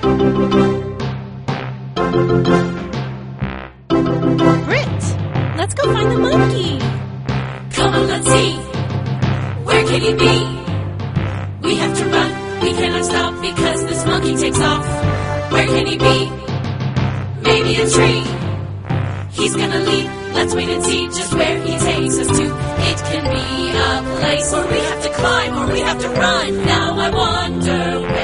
Britt, let's go find the monkey. Come on, let's see. Where can he be? We have to run. We cannot stop because this monkey takes off. Where can he be? Maybe a tree. He's gonna leap. Let's wait and see just where he takes us to. It can be a place where we have to climb or we have to run. Now I wonder where